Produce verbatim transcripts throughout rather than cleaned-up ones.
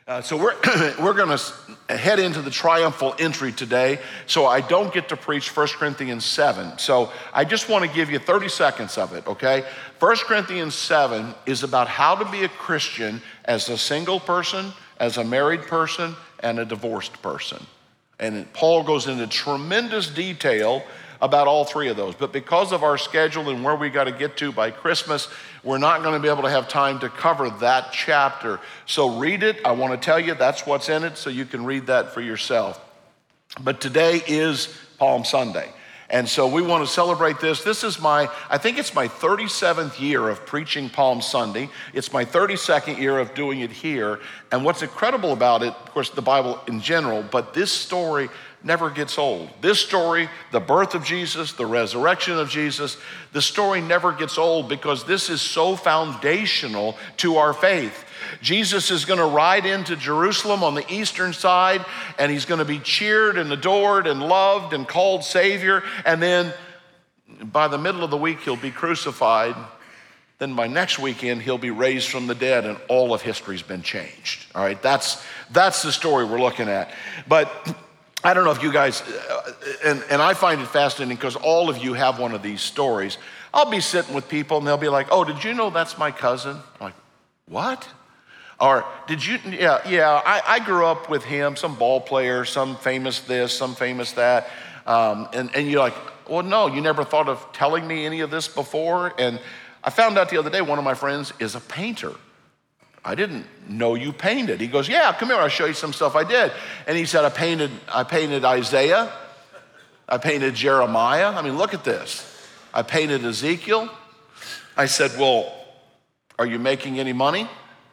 Uh, so we're we're going to head into the triumphal entry today. So I don't get to preach First Corinthians seven. So I just want to give you thirty seconds of it, okay? First Corinthians seven is about how to be a Christian as a single person, as a married person, and a divorced person. And Paul goes into tremendous detail about all three of those. But because of our schedule and where we got to get to by Christmas, we're not going to be able to have time to cover that chapter. So read it. I want to tell you that's what's in it, so you can read that for yourself. But today is Palm Sunday. And so we want to celebrate this. This is my, I think it's my thirty-seventh year of preaching Palm Sunday. It's my thirty-second year of doing it here. And what's incredible about it, of course, the Bible in general, but this story never gets old. This story, the birth of Jesus, the resurrection of Jesus, the story never gets old because this is so foundational to our faith. Jesus is going to ride into Jerusalem on the eastern side, and he's going to be cheered and adored and loved and called Savior. And then by the middle of the week, he'll be crucified. Then by next weekend, he'll be raised from the dead, and all of history's been changed. All right, that's, that's the story we're looking at. But I don't know if you guys, uh, and, and I find it fascinating because all of you have one of these stories. I'll be sitting with people and they'll be like, oh, did you know that's my cousin? I'm like, what? Or did you, yeah, yeah, I, I grew up with him, some ball player, some famous this, some famous that. Um, and, and you're like, well, no, you never thought of telling me any of this before? And I found out the other day, one of my friends is a painter. I didn't know you painted. He goes, yeah, come here, I'll show you some stuff I did. And he said, I painted, I painted Isaiah. I painted Jeremiah. I mean, look at this. I painted Ezekiel. I said, well, are you making any money?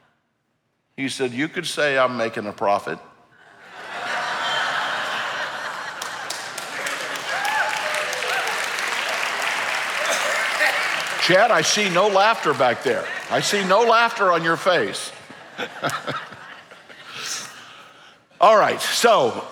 He said, you could say I'm making a profit. Chad, I see no laughter back there. I see no laughter on your face. All right, so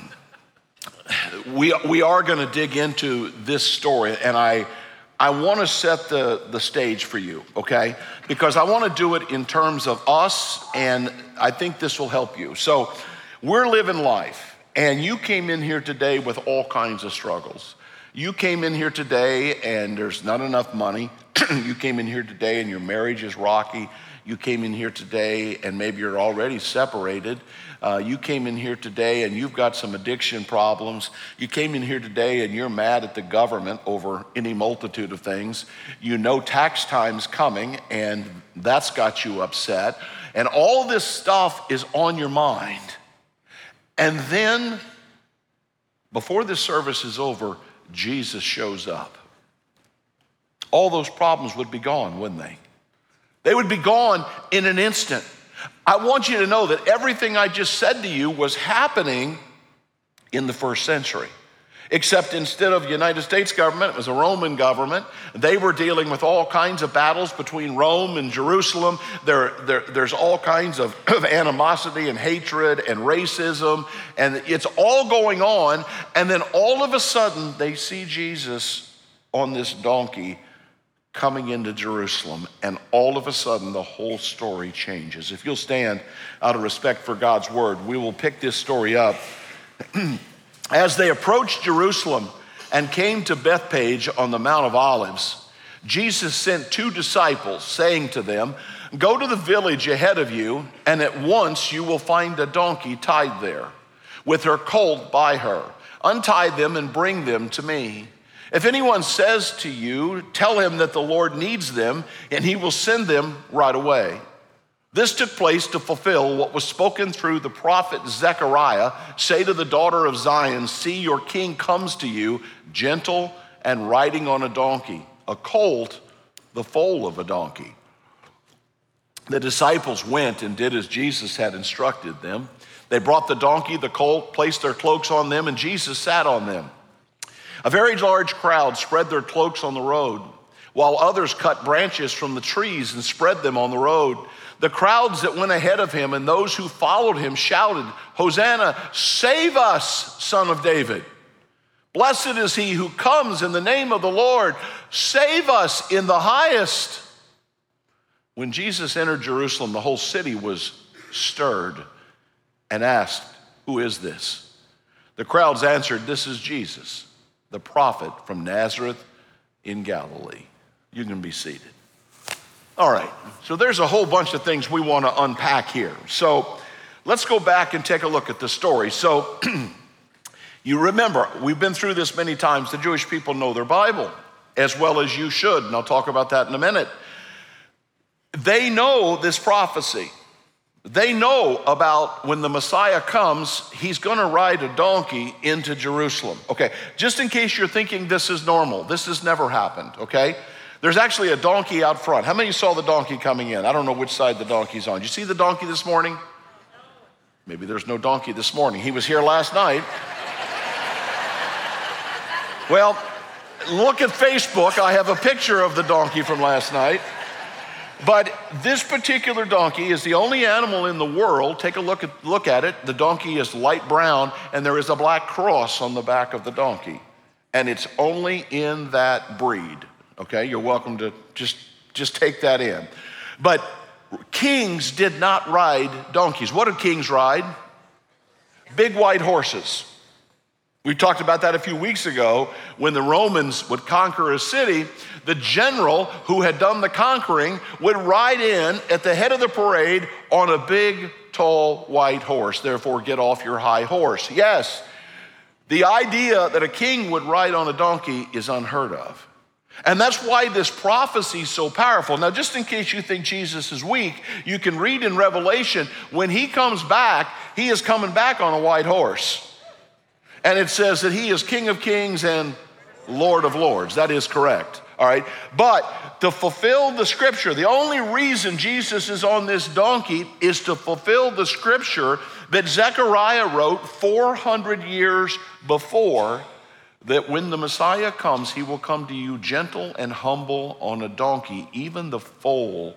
we we are going to dig into this story, and I I want to set the, the stage for you, okay? Because I want to do it in terms of us, and I think this will help you. So we're living life, and you came in here today with all kinds of struggles. You came in here today and there's not enough money. You came in here today and your marriage is rocky. You came in here today and maybe you're already separated. Uh, you came in here today and you've got some addiction problems. You came in here today and you're mad at the government over any multitude of things. You know tax time's coming and that's got you upset. And all this stuff is on your mind. And then, before this service is over, Jesus shows up. All those problems would be gone, wouldn't they? They would be gone in an instant. I want you to know that everything I just said to you was happening in the first century. Except instead of the United States government, it was a Roman government. They were dealing with all kinds of battles between Rome and Jerusalem. There, there, there's all kinds of, of animosity and hatred and racism, and it's all going on. And then all of a sudden, they see Jesus on this donkey coming into Jerusalem, and all of a sudden, the whole story changes. If you'll stand out of respect for God's word, we will pick this story up. As they approached Jerusalem and came to Bethphage on the Mount of Olives, Jesus sent two disciples, saying to them, go to the village ahead of you, and at once you will find a donkey tied there, with her colt by her. Untie them and bring them to me. If anyone says to you, tell him that the Lord needs them, and he will send them right away. This took place to fulfill what was spoken through the prophet Zechariah. Say to the daughter of Zion, see, your king comes to you, gentle and riding on a donkey, a colt, the foal of a donkey. The disciples went and did as Jesus had instructed them. They brought the donkey, the colt, placed their cloaks on them, and Jesus sat on them. A very large crowd spread their cloaks on the road, while others cut branches from the trees and spread them on the road. The crowds that went ahead of him and those who followed him shouted, Hosanna, save us, Son of David. Blessed is he who comes in the name of the Lord. Save us in the highest. When Jesus entered Jerusalem, the whole city was stirred, and asked, "Who is this?" The crowds answered, "This is Jesus, the prophet from Nazareth in Galilee." You can be seated. All right, so there's a whole bunch of things we want to unpack here. So let's go back and take a look at the story. So you remember, we've been through this many times. The Jewish people know their Bible as well as you should, and I'll talk about that in a minute. They know this prophecy. They know about when the Messiah comes, he's going to ride a donkey into Jerusalem. Okay, just in case you're thinking this is normal, this has never happened, okay? There's actually a donkey out front. How many saw the donkey coming in? I don't know which side the donkey's on. Did you see the donkey this morning? Maybe there's no donkey this morning. He was here last night. Well, look at Facebook. I have a picture of the donkey from last night. But this particular donkey is the only animal in the world. Take a look at, look at it. The donkey is light brown, and there is a black cross on the back of the donkey. And it's only in that breed, okay? You're welcome to just, just take that in. But kings did not ride donkeys. What did kings ride? Big white horses. We talked about that a few weeks ago. When the Romans would conquer a city, the general who had done the conquering would ride in at the head of the parade on a big, tall, white horse. Therefore, get off your high horse. Yes, the idea that a king would ride on a donkey is unheard of. And that's why this prophecy is so powerful. Now, just in case you think Jesus is weak, you can read in Revelation, when he comes back, he is coming back on a white horse. And it says that he is King of Kings and Lord of Lords. That is correct, all right? But to fulfill the scripture, the only reason Jesus is on this donkey is to fulfill the scripture that Zechariah wrote four hundred years before, that when the Messiah comes, he will come to you gentle and humble on a donkey, even the foal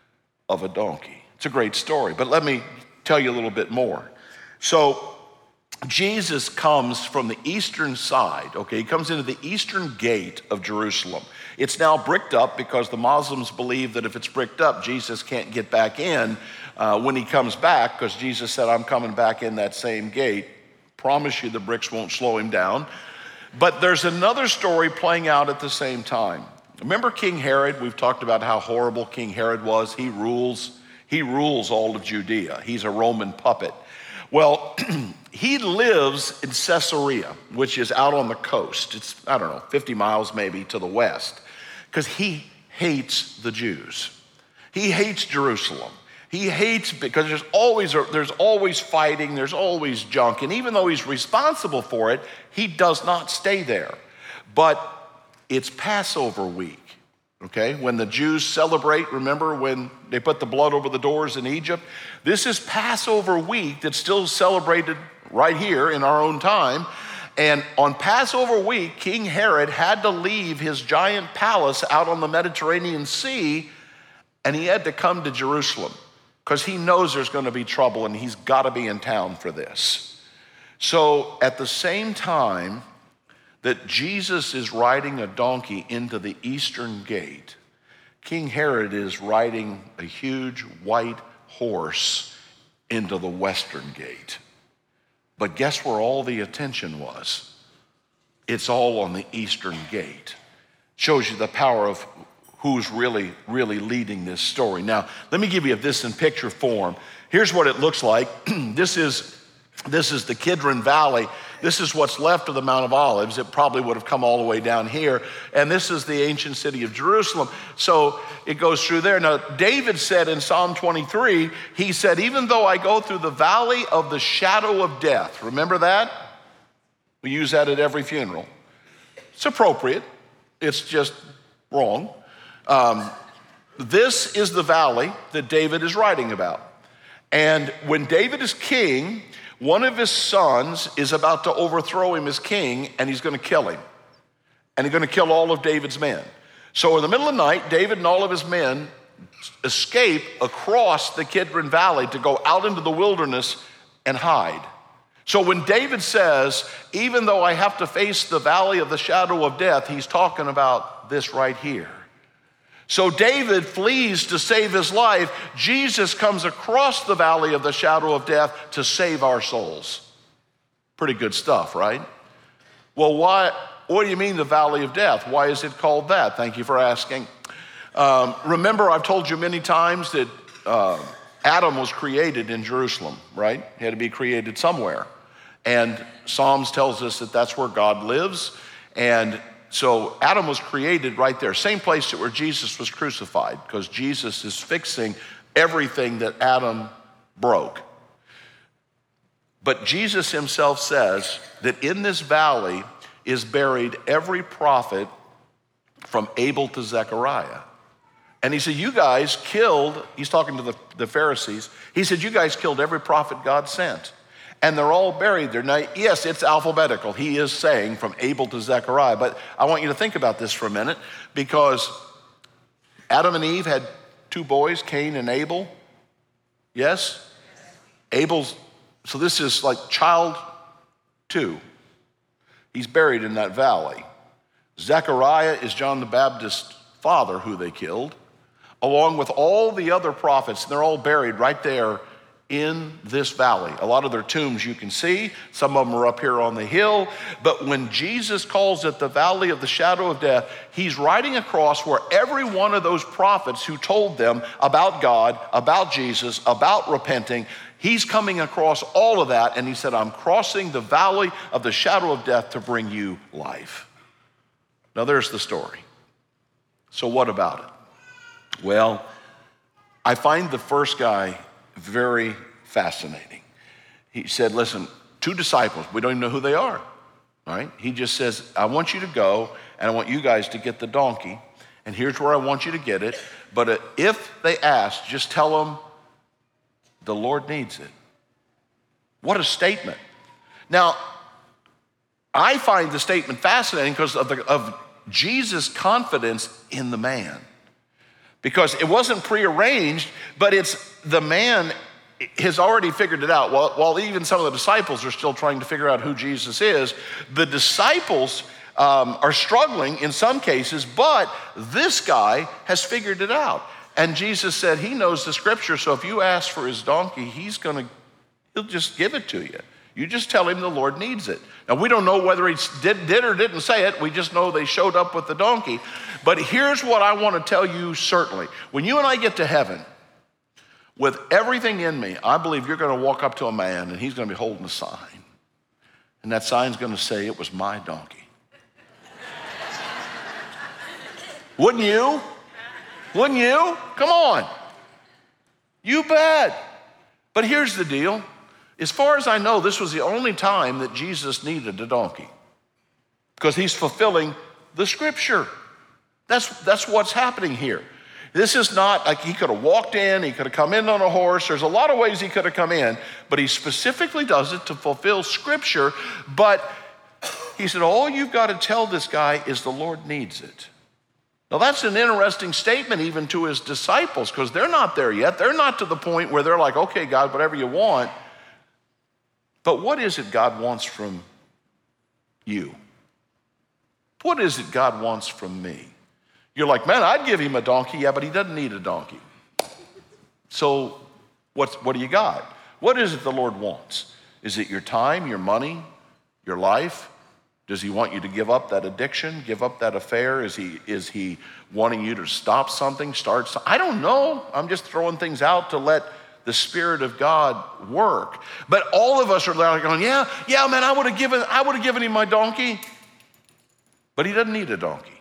of a donkey. It's a great story, but let me tell you a little bit more. So Jesus comes from the eastern side, okay? He comes into the eastern gate of Jerusalem. It's now bricked up because the Muslims believe that if it's bricked up, Jesus can't get back in uh, when he comes back, because Jesus said, "I'm coming back in that same gate." Promise you the bricks won't slow him down. But there's another story playing out at the same time. Remember King Herod? We've talked about how horrible King Herod was. He rules, he rules all of Judea. He's a Roman puppet. Well, he lives in Caesarea, which is out on the coast. It's, I don't know, fifty miles maybe to the west, because he hates the Jews. He hates Jerusalem. He hates, because there's always, there's always fighting, there's always junk, and even though he's responsible for it, he does not stay there. But it's Passover week, okay? When the Jews celebrate, remember when they put the blood over the doors in Egypt? This is Passover week that's still celebrated right here in our own time. And on Passover week, King Herod had to leave his giant palace out on the Mediterranean Sea, and he had to come to Jerusalem because he knows there's going to be trouble and he's got to be in town for this. So at the same time that Jesus is riding a donkey into the eastern gate, King Herod is riding a huge white horse into the western gate. But guess where all the attention was? It's all on the eastern gate. Shows you the power of who's really, really leading this story. Now, let me give you this in picture form. Here's what it looks like. This is, this is the Kidron Valley. This is what's left of the Mount of Olives. It probably would have come all the way down here. And this is the ancient city of Jerusalem. So it goes through there. Now, David said in Psalm twenty-three, he said, "Even though I go through the valley of the shadow of death." Remember that? We use that at every funeral. It's appropriate. It's just wrong. Um, this is the valley that David is writing about. And when David is king, one of his sons is about to overthrow him as king, and he's going to kill him. And he's going to kill all of David's men. So in the middle of the night, David and all of his men escape across the Kidron Valley to go out into the wilderness and hide. So when David says, "Even though I have to face the valley of the shadow of death," he's talking about this right here. So David flees to save his life. Jesus comes across the valley of the shadow of death to save our souls. Pretty good stuff, right? Well, why, what do you mean the valley of death? Why is it called that? Thank you for asking. Um, remember, I've told you many times that uh, Adam was created in Jerusalem, right? He had to be created somewhere. And Psalms tells us that that's where God lives. And so Adam was created right there, same place where Jesus was crucified, because Jesus is fixing everything that Adam broke. But Jesus himself says that in this valley is buried every prophet from Abel to Zechariah. And he said, you guys killed, he's talking to the, the Pharisees, he said, you guys killed every prophet God sent. And they're all buried there. Now, yes, it's alphabetical. He is saying from Abel to Zechariah. But I want you to think about this for a minute, because Adam and Eve had two boys, Cain and Abel. Yes? Abel's, so this is like child two. He's buried in that valley. Zechariah is John the Baptist's father, who they killed, along with all the other prophets. And they're all buried right there in this valley. A lot of their tombs you can see. Some of them are up here on the hill. But when Jesus calls it the valley of the shadow of death, he's riding across where every one of those prophets who told them about God, about Jesus, about repenting, he's coming across all of that. And he said, I'm crossing the valley of the shadow of death to bring you life. Now there's the story. So what about it? Well, I find the first guy very fascinating. He said, listen, two disciples, we don't even know who they are, all right? He just says, I want you to go, and I want you guys to get the donkey, and here's where I want you to get it, but uh, if they ask, just tell them the Lord needs it. What a statement. Now, I find the statement fascinating because of, the, of Jesus' confidence in the man. Because it wasn't prearranged, but it's the man has already figured it out. While, while even some of the disciples are still trying to figure out who Jesus is, the disciples um, are struggling in some cases, but this guy has figured it out. And Jesus said he knows the scripture, so if you ask for his donkey, he's gonna, he'll just give it to you. You just tell him the Lord needs it. Now, we don't know whether he did, did or didn't say it. We just know they showed up with the donkey. But here's what I want to tell you certainly. When you and I get to heaven, with everything in me, I believe you're going to walk up to a man and he's going to be holding a sign. And that sign's going to say, it was my donkey. Wouldn't you? Wouldn't you? Come on. You bet. But here's the deal. As far as I know, this was the only time that Jesus needed a donkey, because he's fulfilling the scripture. That's, that's what's happening here. This is not like he could have walked in, he could have come in on a horse. There's a lot of ways he could have come in, but he specifically does it to fulfill scripture. But he said, all you've got to tell this guy is the Lord needs it. Now that's an interesting statement even to his disciples, because they're not there yet. They're not to the point where they're like, okay, God, whatever you want. But what is it God wants from you? What is it God wants from me? You're like, man, I'd give him a donkey. Yeah, but he doesn't need a donkey. So what's, what do you got? What is it the Lord wants? Is it your time, your money, your life? Does he want you to give up that addiction, give up that affair? Is he, is he wanting you to stop something, start something? I don't know. I'm just throwing things out to let the Spirit of God work. But all of us are like going, yeah, yeah, man, I would have given, I would have given him my donkey. But he doesn't need a donkey.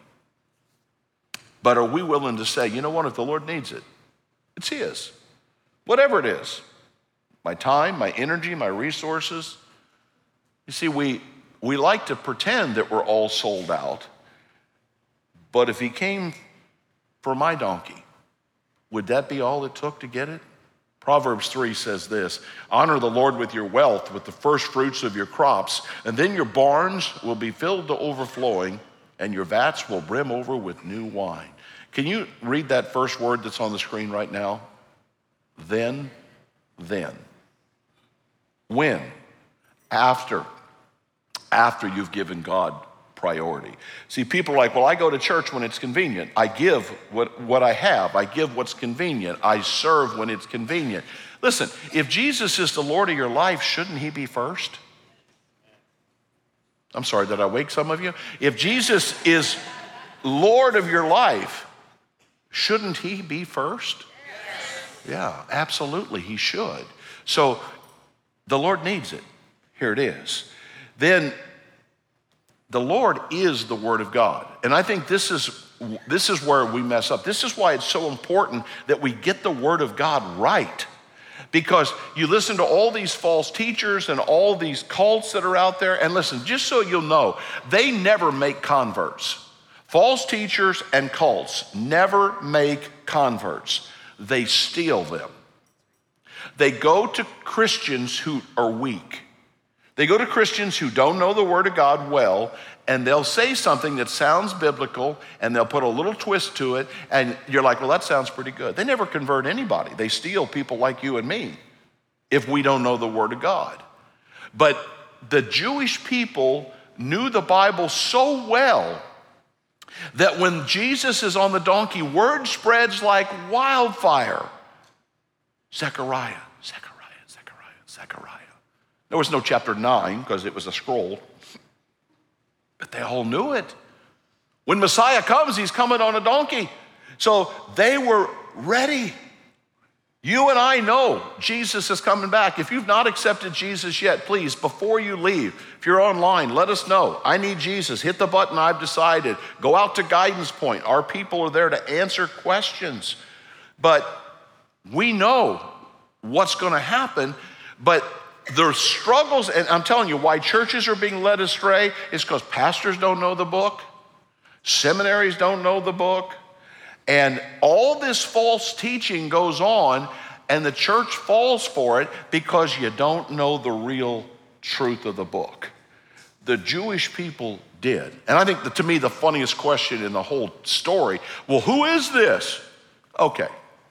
But are we willing to say, you know what, if the Lord needs it, it's his. Whatever it is. My time, my energy, my resources. You see, we, we like to pretend that we're all sold out. But if he came for my donkey, would that be all it took to get it? Proverbs three says this, honor the Lord with your wealth, with the first fruits of your crops, and then your barns will be filled to overflowing, and your vats will brim over with new wine. Can you read that first word that's on the screen right now? Then, then. When? After. After you've given God priority. See, people are like, well, I go to church when it's convenient. I give what, what I have. I give what's convenient. I serve when it's convenient. Listen, if Jesus is the Lord of your life, shouldn't he be first? I'm sorry, did I wake some of you? If Jesus is Lord of your life, shouldn't he be first? Yes. Yeah, absolutely, he should. So the Lord needs it. Here it is. Then the Lord is the Word of God. And I think this is, this is where we mess up. This is why it's so important that we get the Word of God right. Because you listen to all these false teachers and all these cults that are out there, and listen, just so you'll know, they never make converts. False teachers and cults never make converts. They steal them. They go to Christians who are weak. They go to Christians who don't know the Word of God well, and they'll say something that sounds biblical, and they'll put a little twist to it, and you're like, well, that sounds pretty good. They never convert anybody. They steal people like you and me if we don't know the Word of God. But the Jewish people knew the Bible so well that when Jesus is on the donkey, word spreads like wildfire. Zechariah, Zechariah, Zechariah, Zechariah. There was no chapter nine because it was a scroll, but they all knew it. When Messiah comes, he's coming on a donkey. So they were ready. You and I know Jesus is coming back. If you've not accepted Jesus yet, please, before you leave, if you're online, let us know. I need Jesus. Hit the button, I've decided. Go out to Guidance Point. Our people are there to answer questions. But we know what's going to happen, but the struggles, and I'm telling you why churches are being led astray is because pastors don't know the book, seminaries don't know the book, and all this false teaching goes on, and the church falls for it because you don't know the real truth of the book. The Jewish people did. And I think that, to me, the funniest question in the whole story, well, who is this? Okay.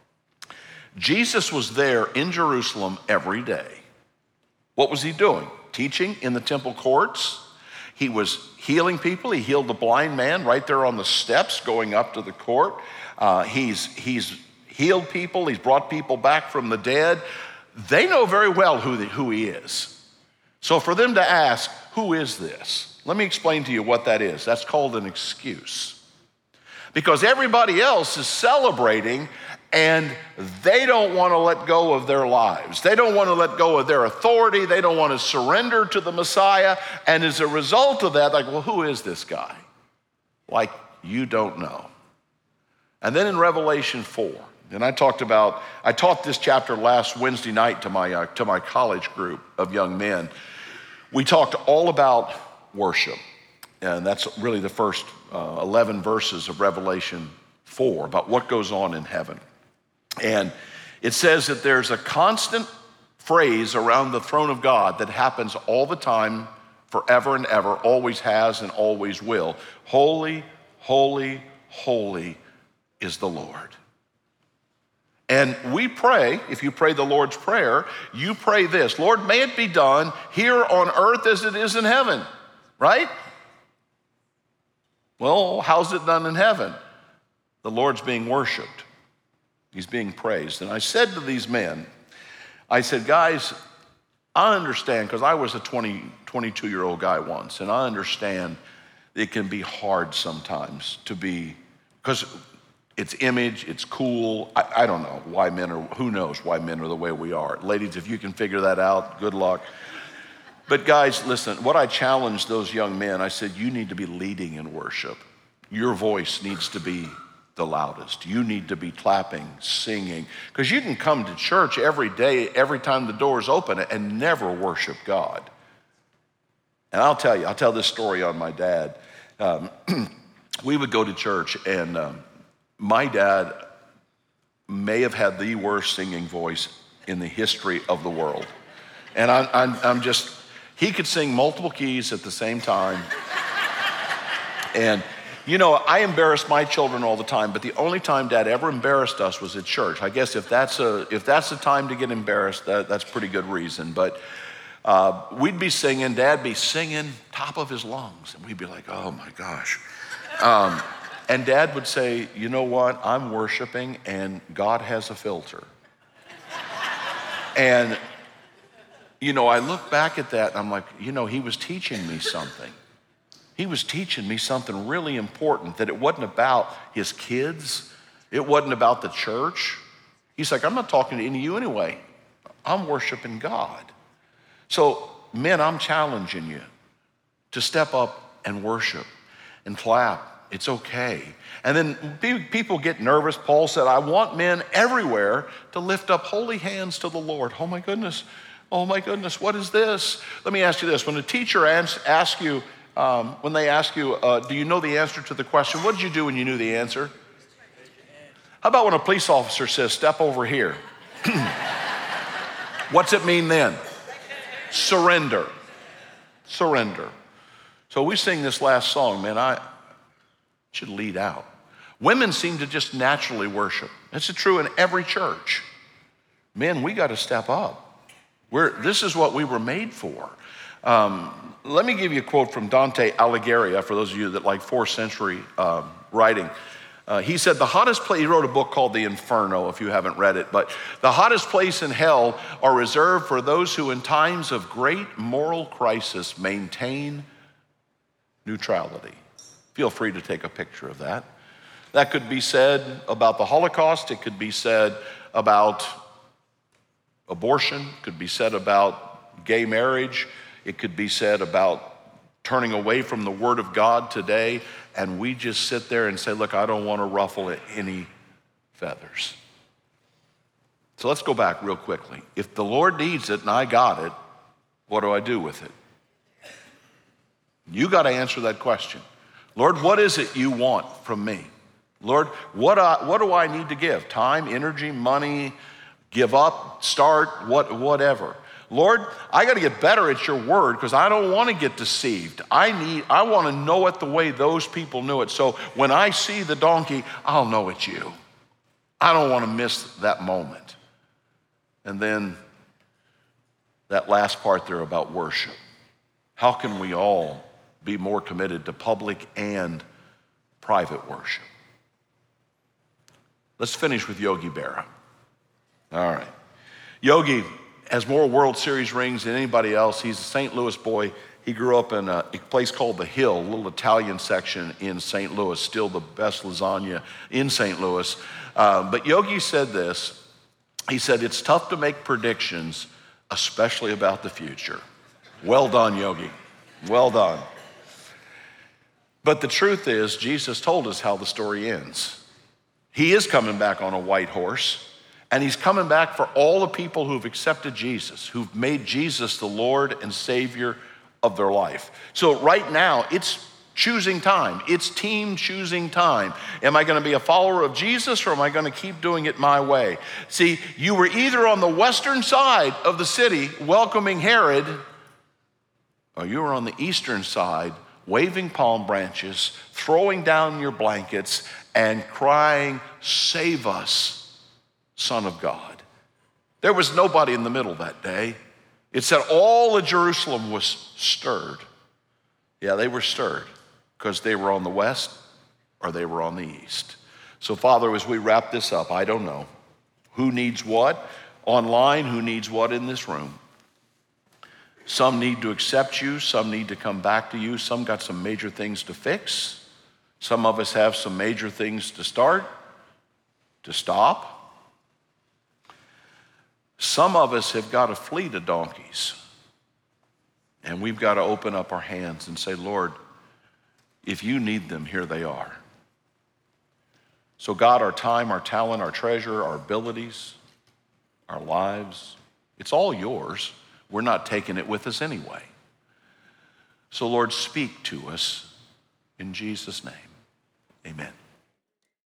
Jesus was there in Jerusalem every day. What was he doing? Teaching in the temple courts. He was healing people. He healed the blind man right there on the steps going up to the court. Uh, he's, he's healed people. He's brought people back from the dead. They know very well who, the, who he is. So for them to ask, who is this? Let me explain to you what that is. That's called an excuse. Because everybody else is celebrating, and they don't want to let go of their lives. They don't want to let go of their authority. They don't want to surrender to the Messiah. And as a result of that, like, well, who is this guy? Like, you don't know. And then in Revelation four, and I talked about, I taught this chapter last Wednesday night to my, uh, to my college group of young men. We talked all about worship. And that's really the first uh, eleven verses of Revelation four, about what goes on in heaven. And it says that there's a constant phrase around the throne of God that happens all the time, forever and ever, always has and always will. Holy, holy, holy is the Lord. And we pray, if you pray the Lord's Prayer, you pray this: Lord, may it be done here on earth as it is in heaven, right? Well, how's it done in heaven? The Lord's being worshiped. He's being praised. And I said to these men, I said, guys, I understand, because I was a twenty, twenty-two-year-old guy once, and I understand it can be hard sometimes to be, because it's image, it's cool. I, I don't know why men are, who knows why men are the way we are. Ladies, if you can figure that out, good luck. But guys, listen, what I challenged those young men, I said, you need to be leading in worship. Your voice needs to be the loudest. You need to be clapping, singing, because you can come to church every day, every time the doors open, and never worship God. And I'll tell you, I'll tell this story on my dad. Um, we would go to church, and um, my dad may have had the worst singing voice in the history of the world. And I'm, I'm, I'm just, he could sing multiple keys at the same time. And you know, I embarrass my children all the time, but the only time Dad ever embarrassed us was at church. I guess if that's a if that's the time to get embarrassed, that, that's pretty good reason. But Uh, we'd be singing, Dad be singing top of his lungs, and we'd be like, oh my gosh. Um, and Dad would say, you know what, I'm worshiping and God has a filter. And, you know, I look back at that and I'm like, you know, he was teaching me something. He was teaching me something really important, that it wasn't about his kids. It wasn't about the church. He's like, I'm not talking to any of you anyway. I'm worshiping God. So, men, I'm challenging you to step up and worship and clap. It's okay. And then people get nervous. Paul said, I want men everywhere to lift up holy hands to the Lord. Oh my goodness. Oh my goodness. What is this? Let me ask you this. When a teacher asks you, um, when they ask you, uh, do you know the answer to the question? What did you do when you knew the answer? How about when a police officer says, step over here? What's it mean then? Surrender. Surrender. So we sing this last song, man, I should lead out. Women seem to just naturally worship. It's true in every church. Men, we got to step up. We're, this is what we were made for. Um, let me give you a quote from Dante Alighieri, for those of you that like fourth century um, writing. Uh, he said, the hottest place, he wrote a book called The Inferno, if you haven't read it, but the hottest place in hell are reserved for those who in times of great moral crisis maintain neutrality. Feel free to take a picture of that. That could be said about the Holocaust. It could be said about abortion. It could be said about gay marriage. It could be said about turning away from the Word of God today, and we just sit there and say, look, I don't want to ruffle any feathers. So let's go back real quickly. If the Lord needs it and I got it, what do I do with it? You got to answer that question. Lord, what is it you want from me? Lord, what, I, what do I need to give? Time, energy, money, give up, start, what, whatever. Lord, I got to get better at your word because I don't want to get deceived. I need, I want to know it the way those people knew it. So when I see the donkey, I'll know it's you. I don't want to miss that moment. And then that last part there about worship. How can we all be more committed to public and private worship? Let's finish with Yogi Berra. All right. Yogi has more World Series rings than anybody else. He's a Saint Louis boy. He grew up in a place called The Hill, a little Italian section in Saint Louis, still the best lasagna in Saint Louis. Uh, but Yogi said this. He said, it's tough to make predictions, especially about the future. Well done, Yogi. Well done. But the truth is, Jesus told us how the story ends. He is coming back on a white horse, and he's coming back for all the people who've accepted Jesus, who've made Jesus the Lord and Savior of their life. So right now, it's choosing time. It's team choosing time. Am I going to be a follower of Jesus, or am I going to keep doing it my way? See, you were either on the western side of the city welcoming Herod, or you were on the eastern side waving palm branches, throwing down your blankets, and crying, save us, Son of God. There was nobody in the middle that day. It said all of Jerusalem was stirred. Yeah, they were stirred because they were on the west or they were on the east. So Father, as we wrap this up, I don't know who needs what online, who needs what in this room. Some need to accept you. Some need to come back to you. Some got some major things to fix. Some of us have some major things to start, to stop. Some of us have got to flee to donkeys. And we've got to open up our hands and say, Lord, if you need them, here they are. So God, our time, our talent, our treasure, our abilities, our lives, it's all yours. We're not taking it with us anyway. So Lord, speak to us in Jesus' name. Amen.